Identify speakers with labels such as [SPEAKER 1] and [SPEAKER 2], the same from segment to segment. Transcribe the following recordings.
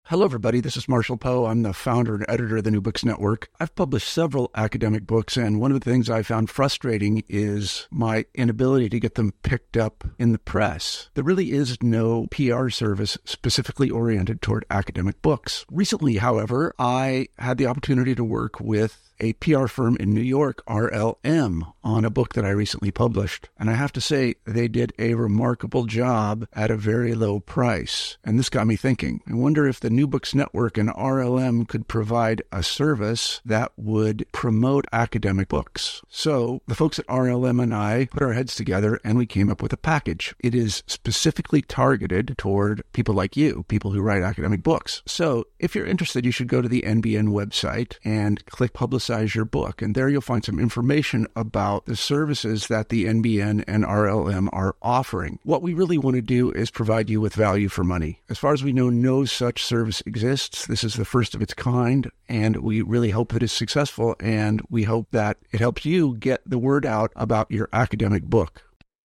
[SPEAKER 1] Hello, everybody. This is Marshall Poe. I'm the founder and editor of the New Books Network. I've published several academic books, and one of the things I found frustrating is my inability to get them picked up in the press. There really is no PR service specifically oriented toward academic books. Recently, however, I had the opportunity to work with a PR firm in New York, RLM, on a book that I recently published. And I have to say, they did a remarkable job at a very low price. And this got me thinking. I wonder if the New Books Network and RLM could provide a service that would promote academic books. So the folks at RLM and I put our heads together and we came up with a package. It is specifically targeted toward people like you, people who write academic books. So if you're interested, you should go to the NBN website and click Publicize Your Book. And there you'll find some information about the services that the NBN and RLM are offering. What we really want to do is provide you with value for money. As far as we know, no such service exists. This is the first of its kind, and we really hope that it's successful, and we hope that it helps you get the word out about your academic book.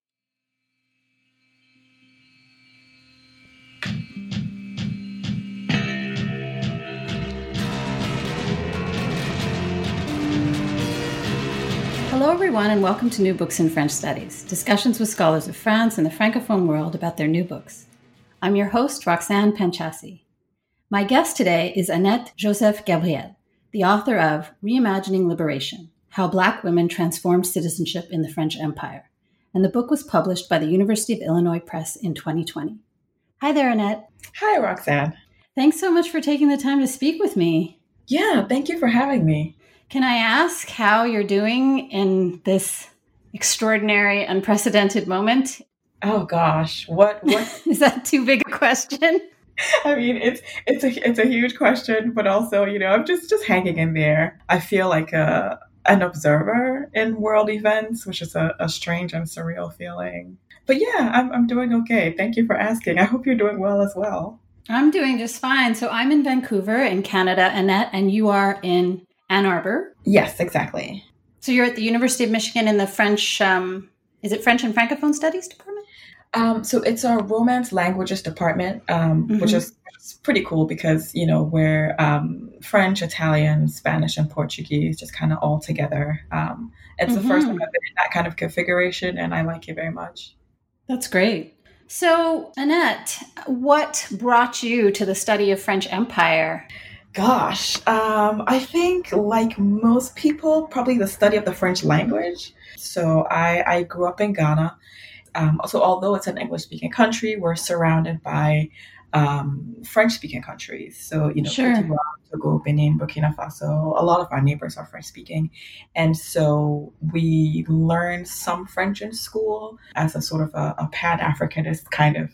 [SPEAKER 2] Hello, everyone, and welcome to New Books in French Studies, discussions with scholars of France and the Francophone world about their new books. I'm your host, Roxanne Panchasi. My guest today is Annette Joseph-Gabriel, the author of Reimagining Liberation, How Black Women Transformed Citizenship in the French Empire. And the book was published by the University of Illinois Press in 2020. Hi there, Annette.
[SPEAKER 3] Hi, Roxanne.
[SPEAKER 2] Thanks so much for taking the time to speak with me.
[SPEAKER 3] Yeah, thank you for having me.
[SPEAKER 2] Can I ask how you're doing in this extraordinary, unprecedented moment?
[SPEAKER 3] Oh gosh, what
[SPEAKER 2] Is that too big a question?
[SPEAKER 3] I mean, it's a huge question, but also, I'm just hanging in there. I feel like an observer in world events, which is a strange and surreal feeling. But yeah, I'm doing okay. Thank you for asking. I hope you're doing well as well.
[SPEAKER 2] I'm doing just fine. So I'm in Vancouver in Canada, Annette, and you are in Ann Arbor?
[SPEAKER 3] Yes, exactly.
[SPEAKER 2] So you're at the University of Michigan in the French, is it French and Francophone Studies department?
[SPEAKER 3] So it's our Romance Languages department, which is pretty cool because, we're French, Italian, Spanish, and Portuguese just kind of all together. It's the first time I've been in that kind of configuration, and I like it very much.
[SPEAKER 2] That's great. So, Annette, what brought you to the study of French Empire?
[SPEAKER 3] Gosh, I think like most people, probably the study of the French language. So I grew up in Ghana. So although it's an English-speaking country, we're surrounded by French-speaking countries. So,
[SPEAKER 2] Sure.
[SPEAKER 3] Cote d'Ivoire, Togo, Benin, Burkina Faso, a lot of our neighbors are French-speaking. And so we learned some French in school as a sort of a Pan-Africanist kind of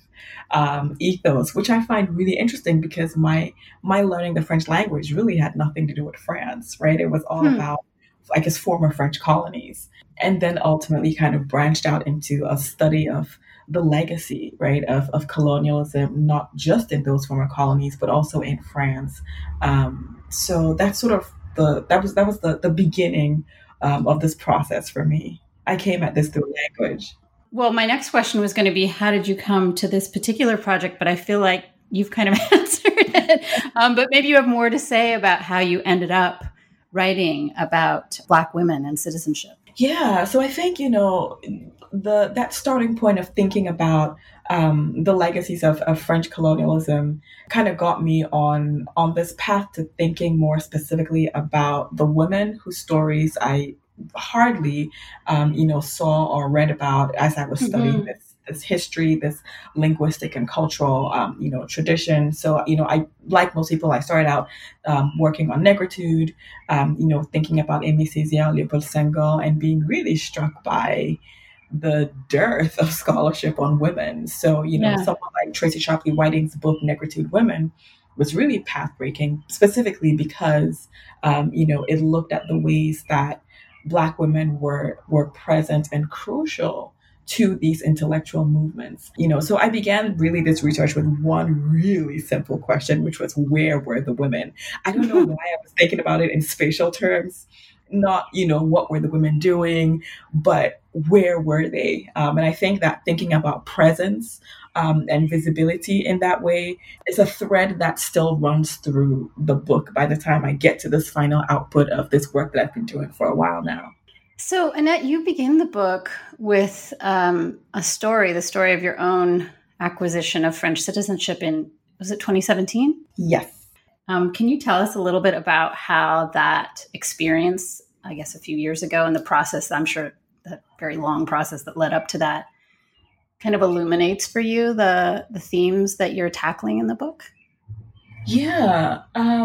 [SPEAKER 3] ethos, which I find really interesting because my learning the French language really had nothing to do with France, right? It was all about, I guess, former French colonies. And then ultimately kind of branched out into a study of the legacy, right, of colonialism, not just in those former colonies, but also in France. So that's sort of that was the beginning of this process for me. I came at this through language.
[SPEAKER 2] Well, my next question was going to be, how did you come to this particular project? But I feel like you've kind of answered it. But maybe you have more to say about how you ended up writing about Black women and citizenship.
[SPEAKER 3] Yeah, so I think, that starting point of thinking about the legacies of French colonialism kind of got me on this path to thinking more specifically about the women whose stories I hardly, saw or read about as I was studying this history, this linguistic and cultural, tradition. So, I, like most people, I started out working on negritude, thinking about Aimé Césaire, Léopold Senghor, and being really struck by the dearth of scholarship on women. So, someone like Tracy Sharpley Whiting's book, Negritude Women, was really path-breaking, specifically because, it looked at the ways that Black women were present and crucial to these intellectual movements. So I began really this research with one really simple question, which was, where were the women? I don't know why I was thinking about it in spatial terms, not, what were the women doing, but where were they? And I think that thinking about presence and visibility in that way is a thread that still runs through the book by the time I get to this final output of this work that I've been doing for a while now.
[SPEAKER 2] So, Annette, you begin the book with a story, the story of your own acquisition of French citizenship in, was it 2017?
[SPEAKER 3] Yes.
[SPEAKER 2] Can you tell us a little bit about how that experience, I guess a few years ago, and the process, I'm sure that very long process that led up to that, kind of illuminates for you the themes that you're tackling in the book?
[SPEAKER 3] Yeah.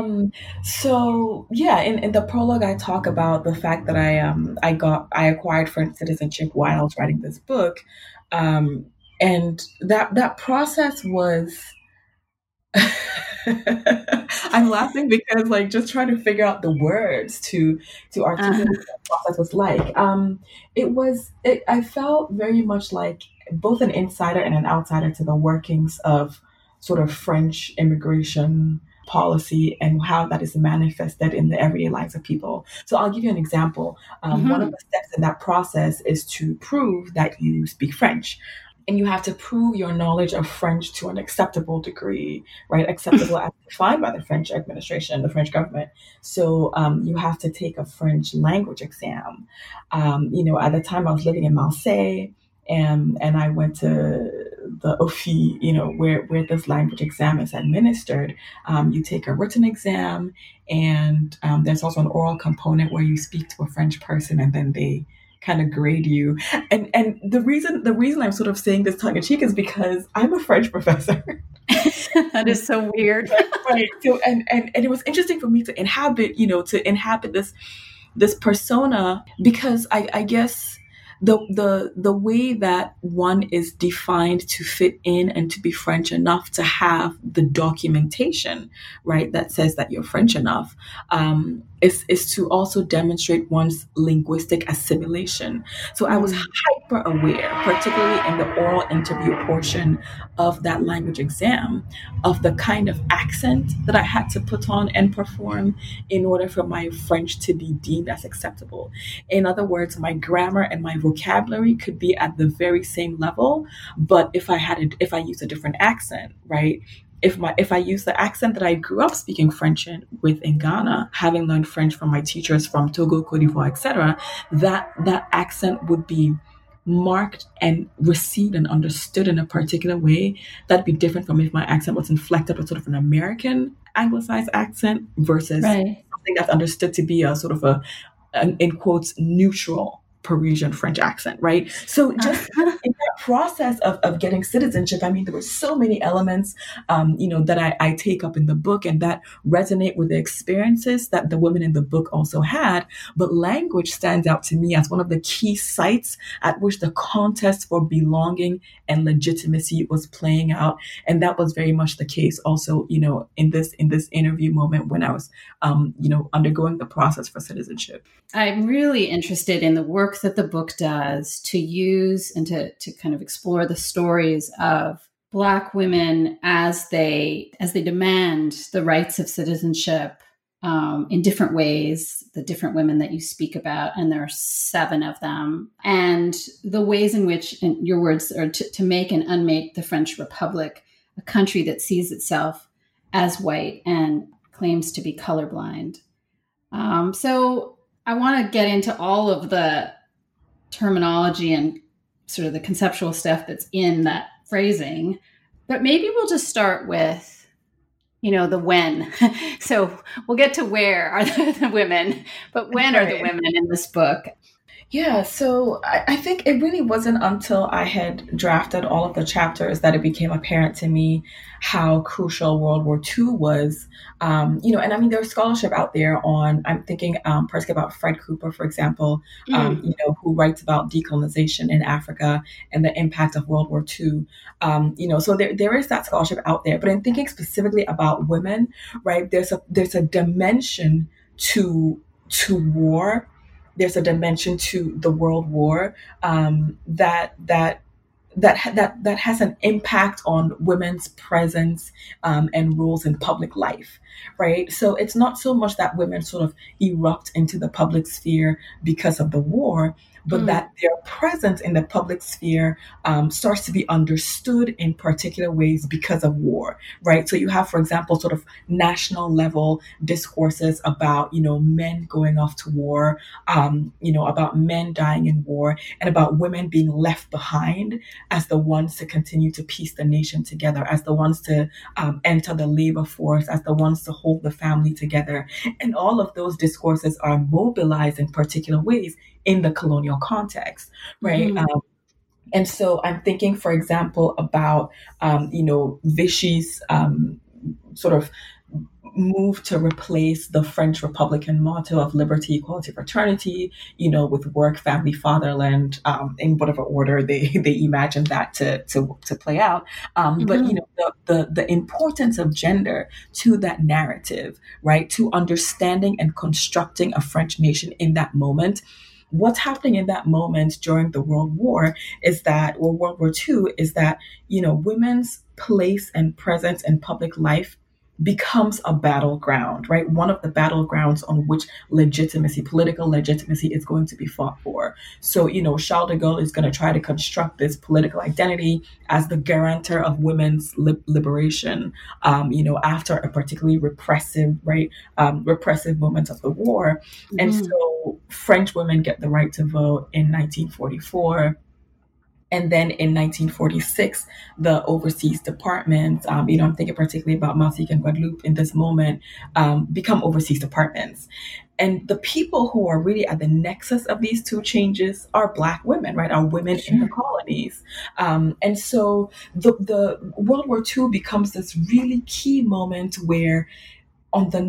[SPEAKER 3] In the prologue, I talk about the fact that I acquired French citizenship while I was writing this book. And that process was, I'm laughing because just trying to figure out the words to articulate what the process was like. I felt very much like both an insider and an outsider to the workings of sort of French immigration policy and how that is manifested in the everyday lives of people. So I'll give you an example. One of the steps in that process is to prove that you speak French. And you have to prove your knowledge of French to an acceptable degree, right? Acceptable as defined by the French administration, the French government. So you have to take a French language exam. At the time I was living in Marseille, and I went to the OFI, where this language exam is administered. You take a written exam, and there's also an oral component where you speak to a French person, and then they kind of grade you. And the reason I'm sort of saying this tongue in cheek is because I'm a French professor.
[SPEAKER 2] That is so weird.
[SPEAKER 3] Right. So and it was interesting for me to inhabit this persona, because I guess the way that one is defined to fit in and to be French enough to have the documentation, right, that says that you're French enough, is to also demonstrate one's linguistic assimilation. So I was hyper aware, particularly in the oral interview portion of that language exam, of the kind of accent that I had to put on and perform in order for my French to be deemed as acceptable. In other words, my grammar and my vocabulary could be at the very same level, but if I used a different accent, right? If I use the accent that I grew up speaking French in Ghana, having learned French from my teachers from Togo, Cote d'Ivoire, etc., that accent would be marked and received and understood in a particular way that'd be different from if my accent was inflected with sort of an American anglicized accent versus something that's understood to be a sort of an in quotes neutral Parisian French accent, right? So just in that process of getting citizenship, I mean, there were so many elements, that I take up in the book and that resonate with the experiences that the women in the book also had. But language stands out to me as one of the key sites at which the contest for belonging and legitimacy was playing out. And that was very much the case also, in this interview moment when I was, undergoing the process for citizenship.
[SPEAKER 2] I'm really interested in the work that the book does to use and to kind of explore the stories of Black women as they demand the rights of citizenship in different ways, the different women that you speak about, and there are 7 of them, and the ways in which, in your words, are to make and unmake the French Republic a country that sees itself as white and claims to be colorblind. So I want to get into all of the terminology and sort of the conceptual stuff that's in that phrasing, but maybe we'll just start with, the when. So we'll get to where are the women, but when are the women in this book?
[SPEAKER 3] Yeah, so I think it really wasn't until I had drafted all of the chapters that it became apparent to me how crucial World War II was. And I mean, there's scholarship out there on, I'm thinking particularly about Fred Cooper, for example, who writes about decolonization in Africa and the impact of World War II. So there is that scholarship out there. But in thinking specifically about women, right, there's a dimension to war. There's a dimension to the World War that that has an impact on women's presence and roles in public life, right? So it's not so much that women sort of erupt into the public sphere because of the war, but that their presence in the public sphere starts to be understood in particular ways because of war, right? So you have, for example, sort of national level discourses about, men going off to war, about men dying in war, and about women being left behind as the ones to continue to piece the nation together, as the ones to enter the labor force, as the ones to hold the family together. And all of those discourses are mobilized in particular ways in the colonial context, right? And so I'm thinking, for example, about, Vichy's sort of move to replace the French Republican motto of liberty, equality, fraternity, with work, family, fatherland, in whatever order they imagine that to play out. But the importance of gender to that narrative, right? To understanding and constructing a French nation in that moment. What's happening in that moment during the World War is that, or World War II, is that, women's place and presence in public life becomes a battleground, right? One of the battlegrounds on which political legitimacy is going to be fought for. So, Charles de Gaulle is going to try to construct this political identity as the guarantor of women's liberation, after a particularly repressive moment of the war. And so French women get the right to vote in 1944. And then in 1946, the overseas departments, I'm thinking particularly about Martinique and Guadeloupe in this moment, become overseas departments. And the people who are really at the nexus of these two changes are Black women, right? Are women in the colonies. And so the World War II becomes this really key moment where on the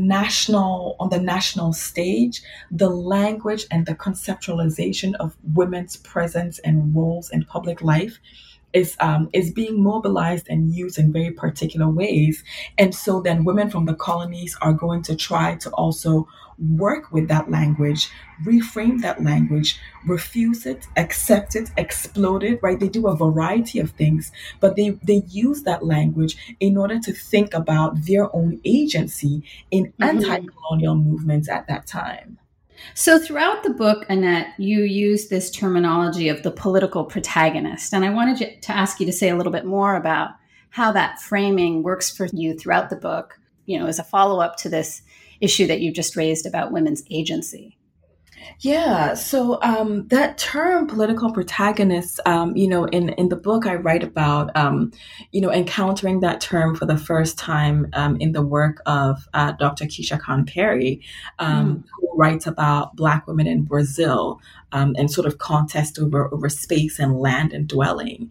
[SPEAKER 3] national stage, the language and the conceptualization of women's presence and roles in public life is being mobilized and used in very particular ways. And so then women from the colonies are going to try to also work with that language, reframe that language, refuse it, accept it, explode it, right? They do a variety of things, but they use that language in order to think about their own agency in anti-colonial movements at that time.
[SPEAKER 2] So throughout the book, Annette, you use this terminology of the political protagonist. And I wanted to ask you to say a little bit more about how that framing works for you throughout the book, as a follow-up to this issue that you just raised about women's agency.
[SPEAKER 3] Yeah, so that term political protagonist, in the book I write about, encountering that term for the first time in the work of Dr. Keisha Khan Perry, who writes about Black women in Brazil and sort of contest over space and land and dwelling.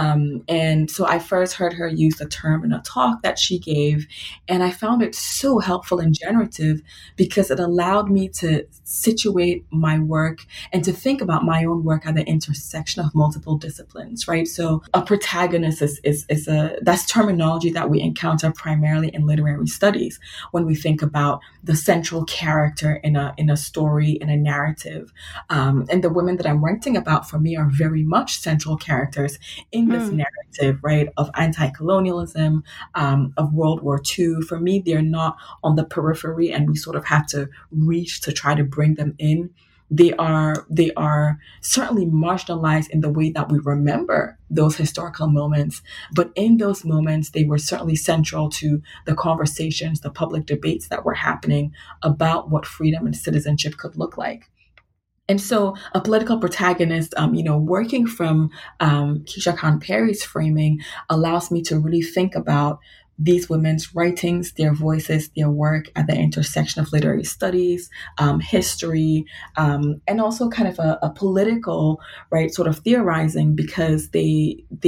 [SPEAKER 3] And so I first heard her use the term in a talk that she gave, and I found it so helpful and generative because it allowed me to situate my work and to think about my own work at the intersection of multiple disciplines, right? So a protagonist that's terminology that we encounter primarily in literary studies when we think about the central character in a story, in a narrative. And the women that I'm writing about for me are very much central characters in this narrative, right? Of anti-colonialism, of World War II. For me, they're not on the periphery and we sort of have to reach to try to bring them in. They are certainly marginalized in the way that we remember those historical moments. But in those moments, they were certainly central to the conversations, the public debates that were happening about what freedom and citizenship could look like. And so a political protagonist, working from Keisha Khan Perry's framing allows me to really think about these women's writings, their voices, their work at the intersection of literary studies, history, and also kind of a political, right, sort of theorizing, because they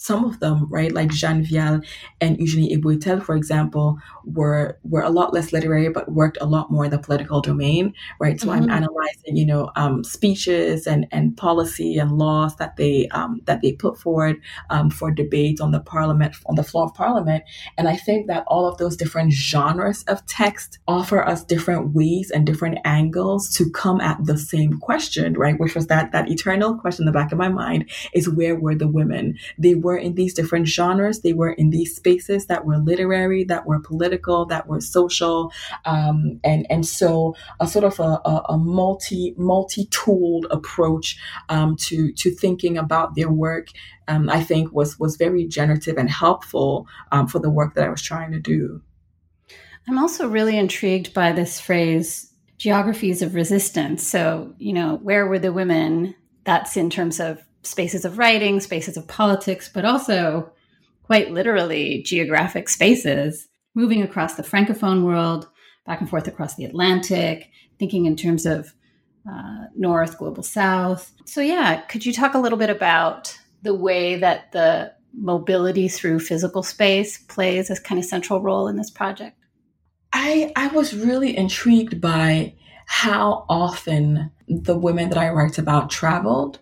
[SPEAKER 3] some of them, right, like Jeanne Vial and Eugénie Ebouetel, for example, were a lot less literary, but worked a lot more in the political domain, right? So I'm analyzing, speeches and policy and laws that they put forward for debate on the floor of Parliament. And I think that all of those different genres of text offer us different ways and different angles to come at the same question, right? Which was that eternal question in the back of my mind is, where were the women? They were in these different genres. They were in these spaces that were literary, that were political, that were social. And so a sort of a multi-tooled approach to thinking about their work, I think was very generative and helpful for the work that I was trying to do.
[SPEAKER 2] I'm also really intrigued by this phrase, geographies of resistance. So, where were the women? That's in terms of spaces of writing, spaces of politics, but also quite literally geographic spaces, moving across the Francophone world, back and forth across the Atlantic, thinking in terms of North, Global South. So yeah, could you talk a little bit about the way that the mobility through physical space plays a kind of central role in this project?
[SPEAKER 3] I was really intrigued by how often the women that I write about traveled.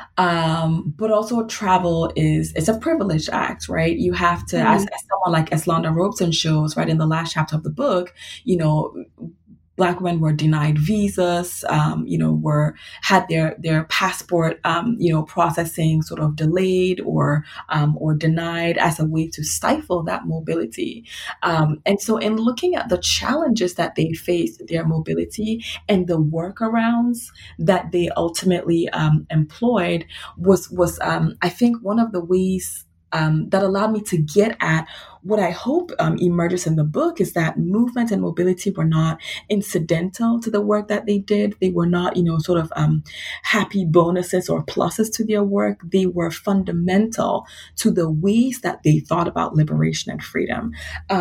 [SPEAKER 3] But also travel is a privileged act, right? You have to, as someone like Eslanda Robeson shows, right, in the last chapter of the book, Black women were denied visas, had their passport, processing sort of delayed or denied as a way to stifle that mobility. And so in looking at the challenges that they faced, their mobility and the workarounds that they ultimately employed was I think one of the ways that allowed me to get at what I hope emerges in the book is that movement and mobility were not incidental to the work that they did. They were not, sort of happy bonuses or pluses to their work. They were fundamental to the ways that they thought about liberation and freedom.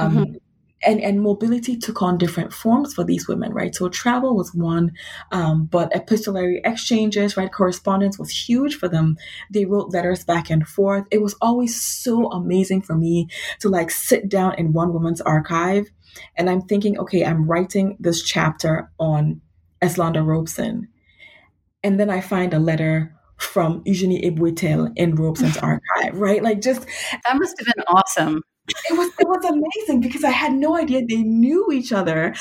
[SPEAKER 3] And mobility took on different forms for these women, right? So travel was one, but epistolary exchanges, right? Correspondence was huge for them. They wrote letters back and forth. It was always so amazing for me to sit down in one woman's archive. And I'm thinking, okay, I'm writing this chapter on Eslanda Robeson. And then I find a letter from Eugénie Ebouetel in Robeson's archive, right?
[SPEAKER 2] That must have been awesome.
[SPEAKER 3] It was amazing because I had no idea they knew each other,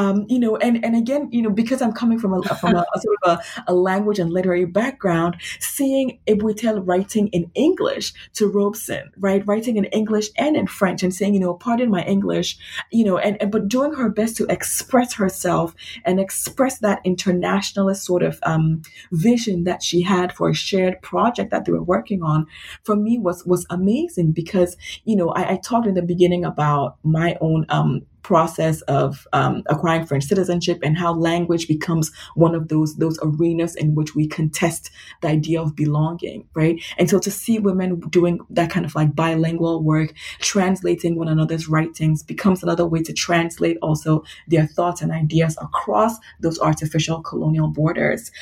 [SPEAKER 3] and again, because I'm coming from a sort of a language and literary background, seeing Ebouetel writing in English to Robeson, right, writing in English and in French, and saying, pardon my English, but doing her best to express herself and express that internationalist sort of vision that she had for a shared project that they were working on, for me was amazing because, I talked in the beginning about my own process of acquiring French citizenship and how language becomes one of those arenas in which we contest the idea of belonging, right? And so to see women doing that kind of bilingual work, translating one another's writings, becomes another way to translate also their thoughts and ideas across those artificial colonial borders.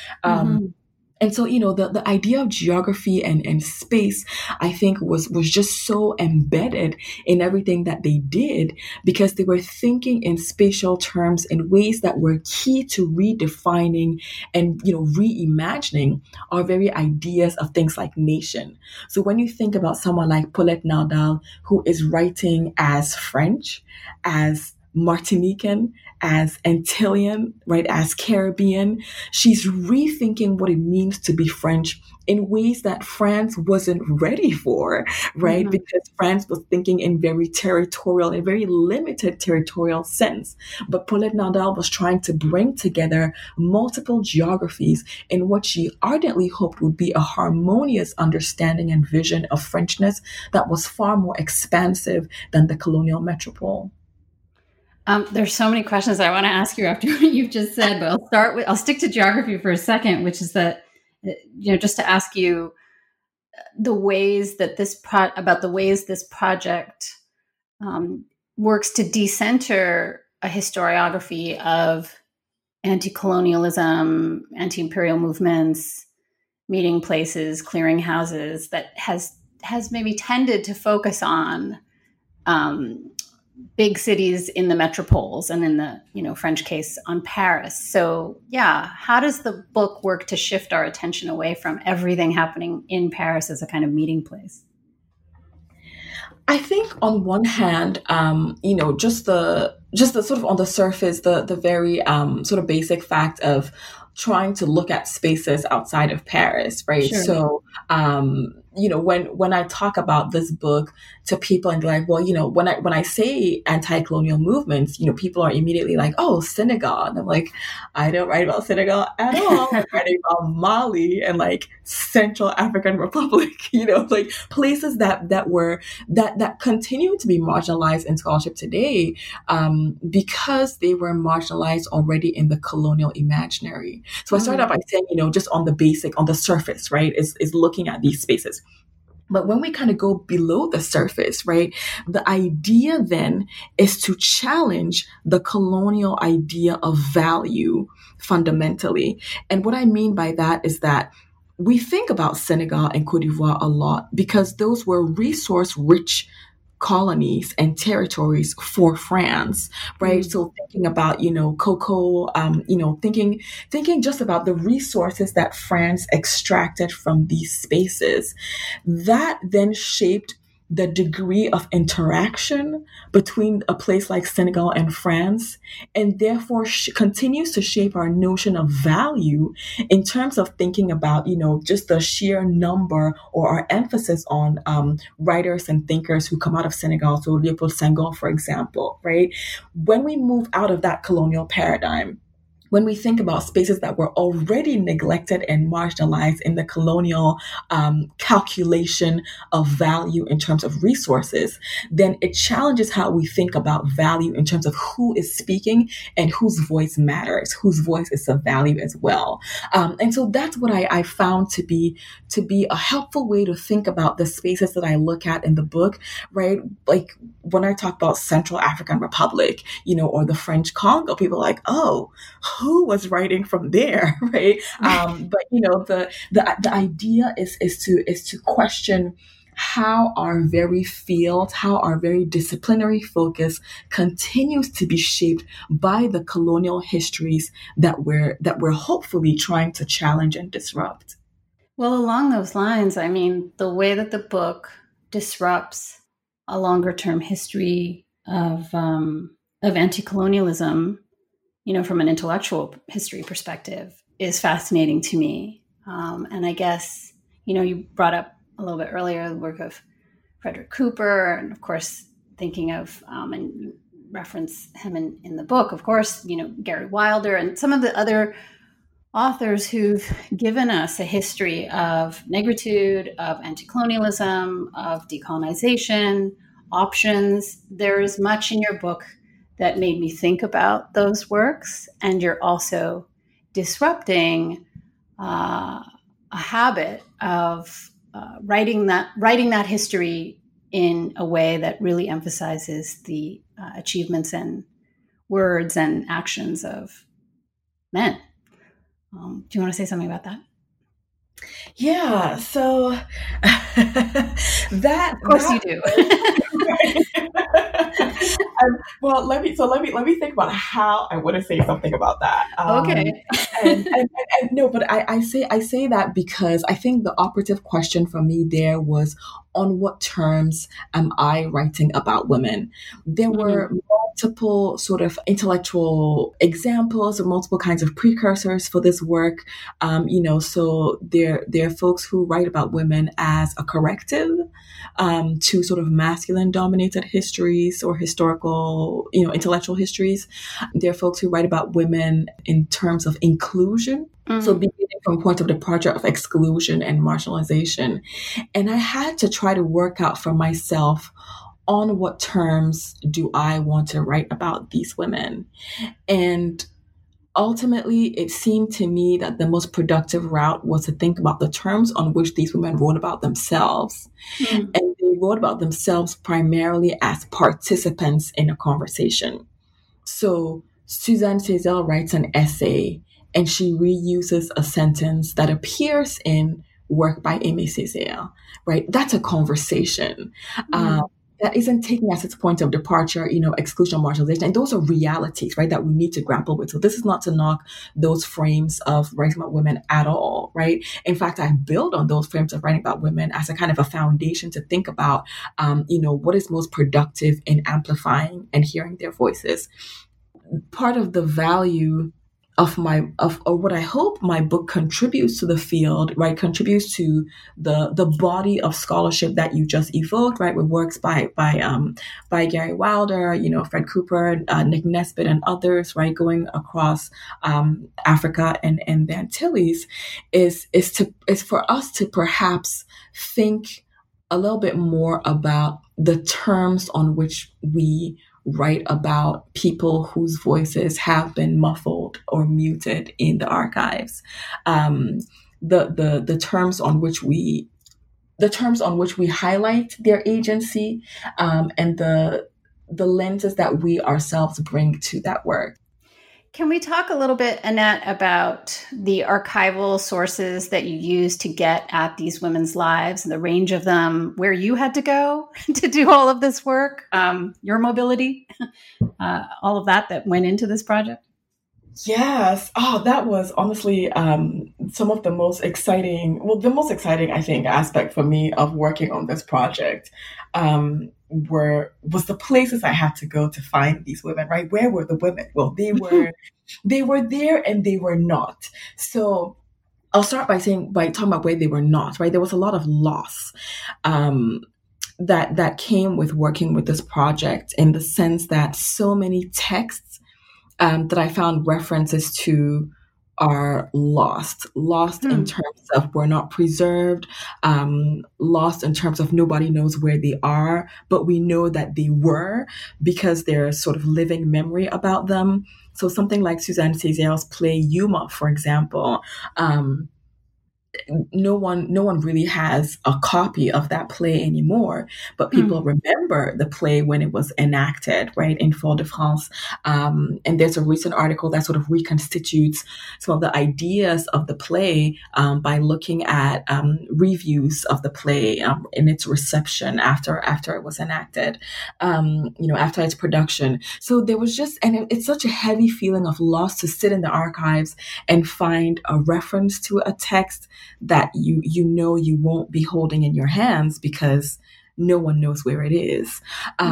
[SPEAKER 3] And so, the idea of geography and space, I think was just so embedded in everything that they did because they were thinking in spatial terms in ways that were key to redefining and, reimagining our very ideas of things like nation. So when you think about someone like Paulette Nardal, who is writing as French, as Martinican, as Antillean, right, as Caribbean, she's rethinking what it means to be French in ways that France wasn't ready for, right? Because France was thinking in very territorial, in very limited territorial sense. But Paulette Nardal was trying to bring together multiple geographies in what she ardently hoped would be a harmonious understanding and vision of Frenchness that was far more expansive than the colonial metropole.
[SPEAKER 2] There's so many questions I want to ask you after what you've just said, but I'll stick to geography for a second, which is that, just to ask you the ways that this project works to decenter a historiography of anti-colonialism, anti-imperial movements, meeting places, clearing houses that has has maybe tended to focus on big cities in the metropoles, and in the, French case on Paris. So how does the book work to shift our attention away from everything happening in Paris as a kind of meeting place?
[SPEAKER 3] I think on one hand, just the sort of on the surface, the very sort of basic fact of trying to look at spaces outside of Paris, right?
[SPEAKER 2] Sure.
[SPEAKER 3] So, when I talk about this book to people and like, well, when I say anti-colonial movements, people are immediately like, oh, Senegal. And I'm like, I don't write about Senegal at all. I'm writing about Mali and like Central African Republic, like places that continue to be marginalized in scholarship today, because they were marginalized already in the colonial imaginary. So I started out by saying, just on the surface, right, is looking at these spaces. But when we kind of go below the surface, right, the idea then is to challenge the colonial idea of value fundamentally. And what I mean by that is that we think about Senegal and Cote d'Ivoire a lot because those were resource-rich colonies and territories for France, right? Mm-hmm. So thinking about, cocoa, thinking just about the resources that France extracted from these spaces, that then shaped the degree of interaction between a place like Senegal and France, and therefore continues to shape our notion of value in terms of thinking about, just the sheer number or our emphasis on writers and thinkers who come out of Senegal. So Léopold Senghor, for example, right? When we move out of that colonial paradigm, when we think about spaces that were already neglected and marginalized in the colonial calculation of value in terms of resources, then it challenges how we think about value in terms of who is speaking and whose voice matters, whose voice is of value as well. And so that's what I found to be a helpful way to think about the spaces that I look at in the book, right? Like when I talk about Central African Republic, or the French Congo, people are like, oh, who was writing from there, right? But the idea is to question how our very field, how our very disciplinary focus continues to be shaped by the colonial histories that we're hopefully trying to challenge and disrupt.
[SPEAKER 2] Well, along those lines, I mean, the way that the book disrupts a longer term history of anti-colonialism, from an intellectual history perspective, is fascinating to me. And I guess, you brought up a little bit earlier the work of Frederick Cooper, and of course, thinking of, and you reference him in the book, of course, Gary Wilder and some of the other authors who've given us a history of negritude, of anti-colonialism, of decolonization, options. There's much in your book that made me think about those works, and you're also disrupting a habit of writing that history in a way that really emphasizes the achievements and words and actions of men. Do you want to say something about that?
[SPEAKER 3] Yeah. So that,
[SPEAKER 2] of course, you do.
[SPEAKER 3] Well, let me think about how I want to say something about that.
[SPEAKER 2] Okay.
[SPEAKER 3] and no, but I say that because I think the operative question for me there was, on what terms am I writing about women? There were multiple sort of intellectual examples or multiple kinds of precursors for this work. So there are folks who write about women as a corrective to sort of masculine dominated histories or historical, intellectual histories. There are folks who write about women in terms of inclusion. So beginning from point of departure of exclusion and marginalization. And I had to try to work out for myself, on what terms do I want to write about these women? And ultimately, it seemed to me that the most productive route was to think about the terms on which these women wrote about themselves. And they wrote about themselves primarily as participants in a conversation. So Suzanne Cézelle writes an essay, and she reuses a sentence that appears in work by Aimé Césaire, right? That's a conversation. That isn't taking as its point of departure, exclusion, marginalization. And those are realities, right, that we need to grapple with. So this is not to knock those frames of writing about women at all, right? In fact, I build on those frames of writing about women as a kind of a foundation to think about, what is most productive in amplifying and hearing their voices. Part of the value of what I hope my book contributes to the field, right, contributes to the body of scholarship that you just evoked, right, with works by Gary Wilder, Fred Cooper, Nick Nesbitt, and others, right, going across Africa and the Antilles, is for us to perhaps think a little bit more about the terms on which we write about people whose voices have been muffled or muted in the archives. The terms on which we highlight their agency, and the lenses that we ourselves bring to that work.
[SPEAKER 2] Can we talk a little bit, Annette, about the archival sources that you use to get at these women's lives and the range of them, where you had to go to do all of this work, your mobility, all of that went into this project?
[SPEAKER 3] Yes. Oh, that was honestly some of the most exciting, I think, aspect for me of working on this project. Was the places I had to go to find these women, right? Where were the women? Well, they were there and they were not. So I'll start by talking about where they were not, right? There was a lot of loss that came with working with this project, in the sense that so many texts that I found references to are lost in terms of were not preserved, lost in terms of nobody knows where they are, but we know that they were because there's sort of living memory about them. So something like Suzanne Césaire's play Yuma, for example, no one really has a copy of that play anymore, but people remember the play when it was enacted, right, in Fort-de-France. And there's a recent article that sort of reconstitutes some of the ideas of the play by looking at reviews of the play in its reception after it was enacted, after its production. So there was it's such a heavy feeling of loss to sit in the archives and find a reference to a text that you won't be holding in your hands because no one knows where it is.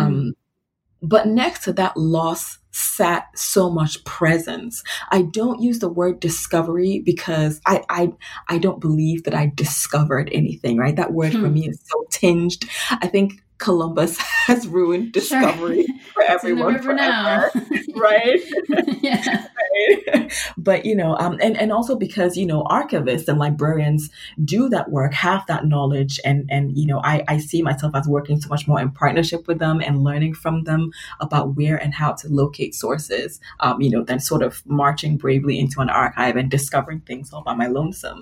[SPEAKER 3] But next to that loss sat so much presence. I don't use the word discovery because I don't believe that I discovered anything, right? That word for me is so tinged. I think Columbus has ruined discovery for everyone forever now. Right?
[SPEAKER 2] Yeah.
[SPEAKER 3] Right? But, and also because, archivists and librarians do that work, have that knowledge. And I see myself as working so much more in partnership with them and learning from them about where and how to locate sources, than sort of marching bravely into an archive and discovering things all by my lonesome.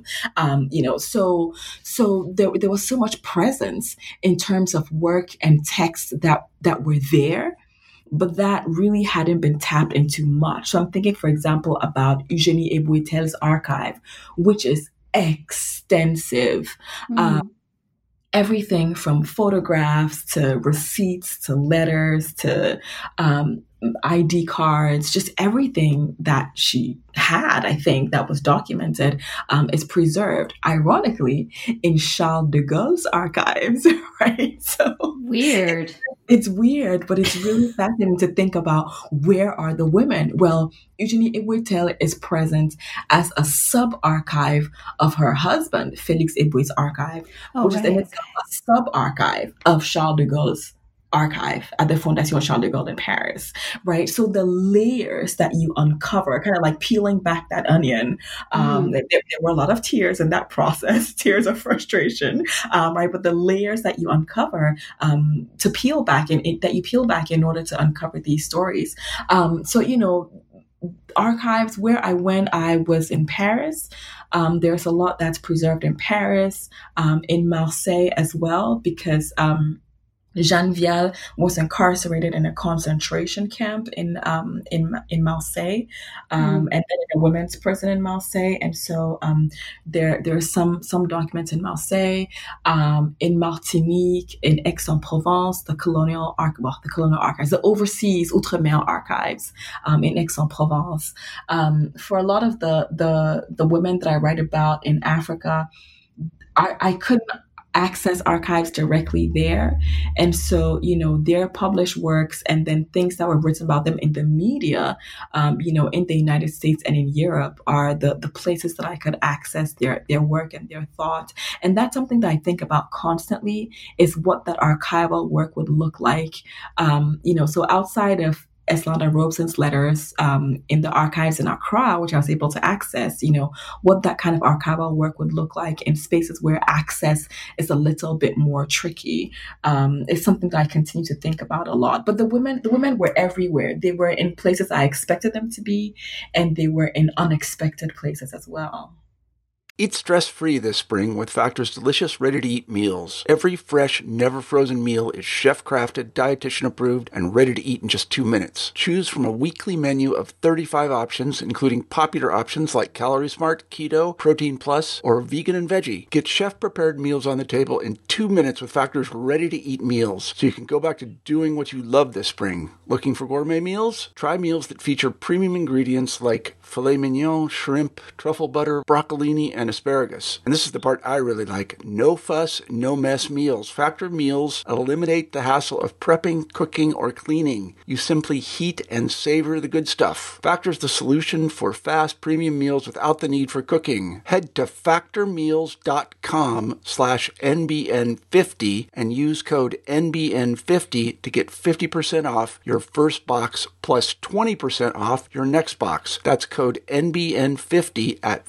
[SPEAKER 3] So there was so much presence in terms of work and texts that were there, but that really hadn't been tapped into much. So I'm thinking, for example, about Eugénie Ebouetel's archive, which is extensive. Everything from photographs to receipts to letters to ID cards, just everything that she had, I think, that was documented is preserved, ironically, in Charles de Gaulle's archives, right? So
[SPEAKER 2] weird.
[SPEAKER 3] It's weird, but it's really fascinating to think about, where are the women? Well, Eugénie Ebouetel is present as a sub-archive of her husband, Félix Eboué's archive, which is in itself a sub-archive of Charles de Gaulle's archive at the Fondation Charles de Gaulle in Paris, right? So the layers that you uncover, kind of like peeling back that onion, there were a lot of tears in that process, tears of frustration, right? But the layers that you uncover to peel back, in order to uncover these stories. Archives, where I went, I was in Paris. There's a lot that's preserved in Paris, in Marseille as well, because Jeanne Vial was incarcerated in a concentration camp in Marseille, and then in a women's prison in Marseille. And so there are some documents in Marseille, in Martinique, in Aix-en-Provence, the colonial archives, the overseas Outre-mer archives in Aix-en-Provence. For a lot of the women that I write about in Africa, I couldn't access archives directly there. And so, their published works and then things that were written about them in the media, in the United States and in Europe are the places that I could access their work and their thought. And that's something that I think about constantly, is what that archival work would look like. So outside of Eslanda Robeson's letters in the archives in Accra, which I was able to access, what that kind of archival work would look like in spaces where access is a little bit more tricky. It's something that I continue to think about a lot. But the women were everywhere. They were in places I expected them to be, and they were in unexpected places as well.
[SPEAKER 1] Eat stress-free this spring with Factor's delicious, ready-to-eat meals. Every fresh, never-frozen meal is chef-crafted, dietitian-approved, and ready to eat in just 2 minutes. Choose from a weekly menu of 35 options, including popular options like Calorie Smart, Keto, Protein Plus, or Vegan and Veggie. Get chef-prepared meals on the table in 2 minutes with Factor's ready-to-eat meals, so you can go back to doing what you love this spring. Looking for gourmet meals? Try meals that feature premium ingredients like filet mignon, shrimp, truffle butter, broccolini, and asparagus. And this is the part I really like. No fuss, no mess meals. Factor meals eliminate the hassle of prepping, cooking, or cleaning. You simply heat and savor the good stuff. Factor's the solution for fast premium meals without the need for cooking. Head to factormeals.com/NBN50 and use code NBN50 to get 50% off your first box plus 20% off your next box. That's code NBN50 at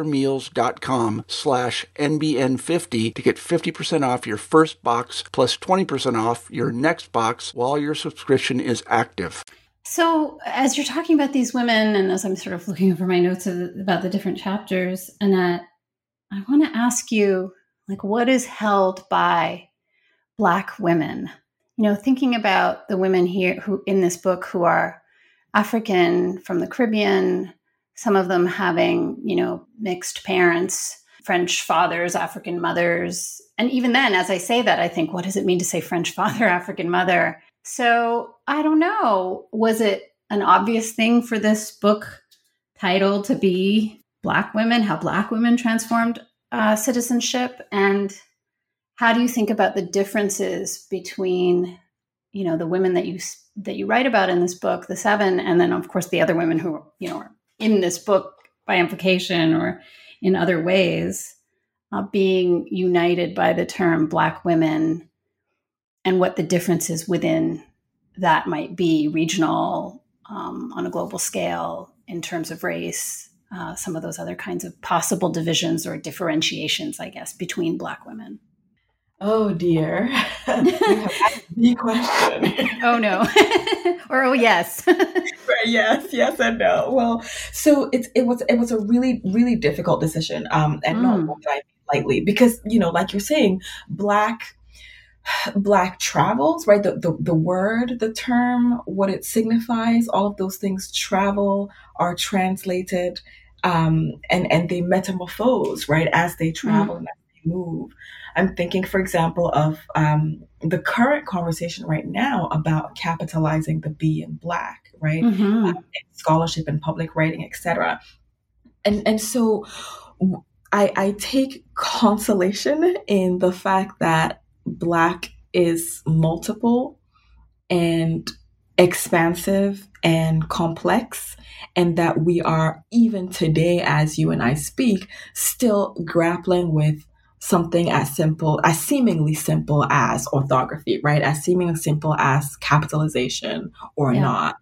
[SPEAKER 1] factormeals.com/NBN50 to get 50% off your first box plus 20% off your next box while your subscription is active.
[SPEAKER 2] So as you're talking about these women, and as I'm sort of looking over my notes about the different chapters, Annette, I want to ask you, what is held by Black women? Thinking about the women here who in this book who are African from the Caribbean, some of them having, mixed parents, French fathers, African mothers. And even then, as I say that, I think, what does it mean to say French father, African mother? So I don't know. Was it an obvious thing for this book title to be Black women, how Black women transformed citizenship? And how do you think about the differences between, the women that you write about in this book, the 7, and then, of course, the other women who, are in this book by implication or in other ways, being united by the term Black women, and what the differences within that might be, regional, on a global scale, in terms of race, some of those other kinds of possible divisions or differentiations, I guess, between Black women.
[SPEAKER 3] Oh dear. You have asked the question.
[SPEAKER 2] Oh no. Or oh yes.
[SPEAKER 3] Yes and no. Well, so it was a really, really difficult decision. And not one that I made lightly, because, like you're saying, Black travels, right? The word, the term, what it signifies, all of those things travel, are translated, and they metamorphose, right? As they travel and as they move. I'm thinking, for example, of the current conversation right now about capitalizing the B in Black, right? In scholarship and public writing, etc. And so I take consolation in the fact that Black is multiple and expansive and complex, and that we are, even today, as you and I speak, still grappling with something as seemingly simple as orthography, right? As seemingly simple as capitalization or not.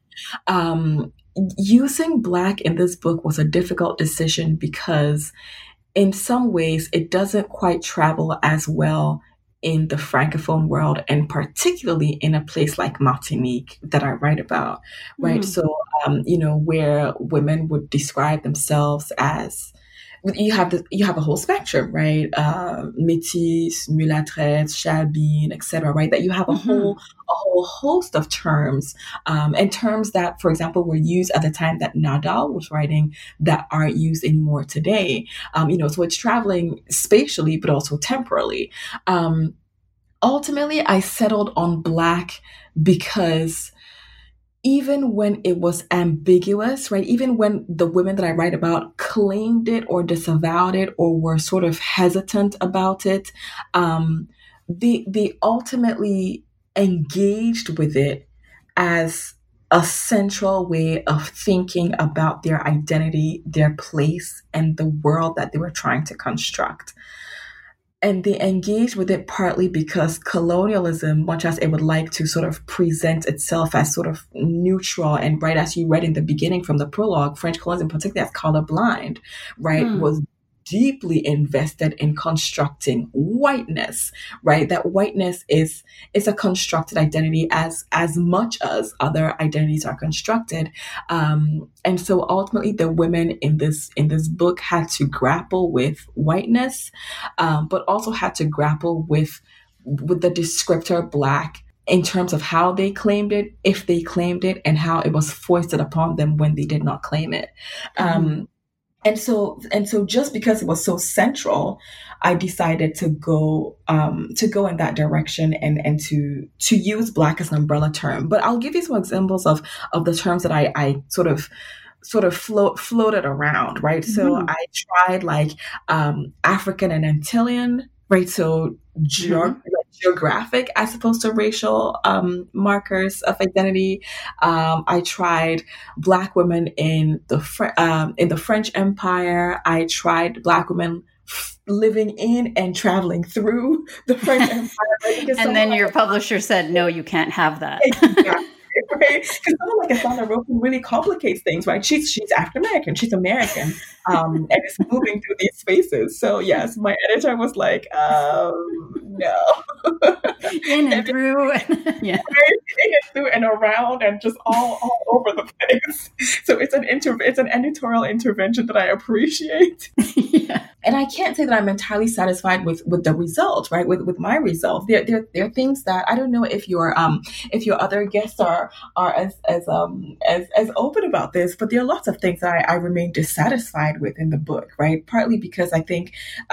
[SPEAKER 3] Using Black in this book was a difficult decision because in some ways it doesn't quite travel as well in the Francophone world, and particularly in a place like Martinique that I write about, right? So, where women would describe themselves as you have a whole spectrum, right? Métis, mulâtresse, chabine, etc. Right? That you have a whole host of terms, and terms that, for example, were used at the time that Nadal was writing that aren't used anymore today. So it's traveling spatially, but also temporally. Ultimately, I settled on Black because even when it was ambiguous, right? Even when the women that I write about claimed it or disavowed it or were sort of hesitant about it, they ultimately engaged with it as a central way of thinking about their identity, their place, and the world that they were trying to construct. And they engage with it partly because colonialism, much as it would like to sort of present itself as sort of neutral, and right as you read in the beginning from the prologue, French colonialism, particularly as colorblind, right, was deeply invested in constructing whiteness, right? That whiteness is a constructed identity as much as other identities are constructed. And so ultimately the women in this book had to grapple with whiteness, but also had to grapple with the descriptor Black in terms of how they claimed it, if they claimed it, and how it was foisted upon them when they did not claim it. And so just because it was so central, I decided to go in that direction and to use Black as an umbrella term. But I'll give you some examples of the terms that I sort of floated around, right? So I tried like African and Antillean, right? So geographic as opposed to racial markers of identity. I tried Black women in the French Empire. I tried Black women living in and traveling through the French Empire. Right?
[SPEAKER 2] And then your publisher said, no, you can't have that.
[SPEAKER 3] Exactly. Right? Because someone like Asana Rokin really complicates things, right? She's African American, she's American, and is moving through these spaces. So yes, my editor was like, no,
[SPEAKER 2] in and through,
[SPEAKER 3] yeah, in and through and around and just all over the place. So it's an editorial intervention that I appreciate.
[SPEAKER 2] Yeah.
[SPEAKER 3] And I can't say that I'm entirely satisfied with the result, right? With my result, there are things that I don't know if your other guests are as open about this, but there are lots of things that I remain dissatisfied with in the book, right? Partly because I think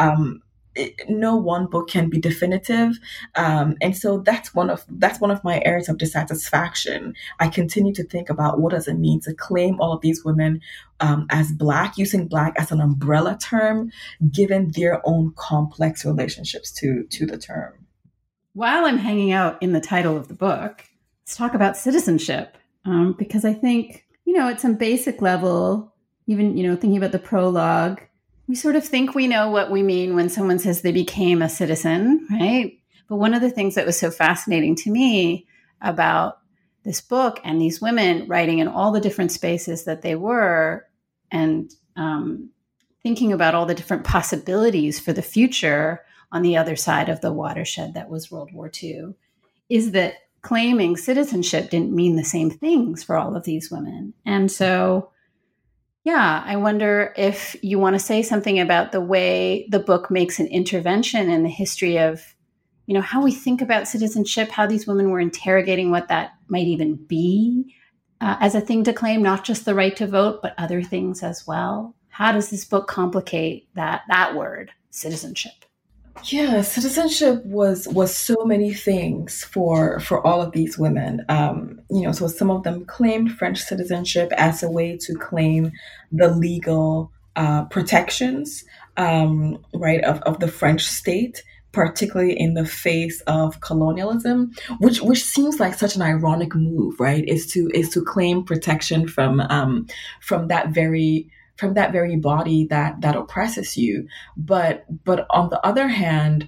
[SPEAKER 3] no one book can be definitive, and so that's one of my areas of dissatisfaction. I continue to think about what does it mean to claim all of these women as Black, using Black as an umbrella term, given their own complex relationships to the term.
[SPEAKER 2] While I'm hanging out in the title of the book, let's talk about citizenship, because I think, at some basic level, even, thinking about the prologue, we sort of think we know what we mean when someone says they became a citizen, right? But one of the things that was so fascinating to me about this book and these women writing in all the different spaces that they were, and thinking about all the different possibilities for the future on the other side of the watershed that was World War II, is that claiming citizenship didn't mean the same things for all of these women. And so, yeah, I wonder if you want to say something about the way the book makes an intervention in the history of, how we think about citizenship, how these women were interrogating what that might even be as a thing to claim, not just the right to vote, but other things as well. How does this book complicate that word, citizenship?
[SPEAKER 3] Yeah, citizenship was so many things for all of these women. So some of them claimed French citizenship as a way to claim the legal protections, right, of the French state, particularly in the face of colonialism, which seems like such an ironic move, right? Is to claim protection from that very body that oppresses you. But on the other hand,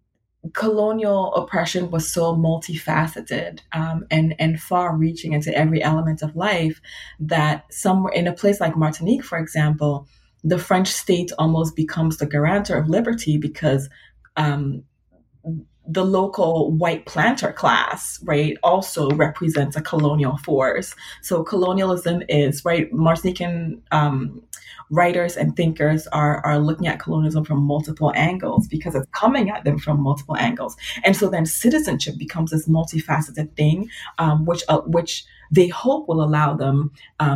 [SPEAKER 3] colonial oppression was so multifaceted and far-reaching into every element of life that somewhere in a place like Martinique, for example, the French state almost becomes the guarantor of liberty because the local white planter class, right, also represents a colonial force. So colonialism is, right, Martinican writers and thinkers are looking at colonialism from multiple angles because it's coming at them from multiple angles. And so then citizenship becomes this multifaceted thing, which they hope will allow them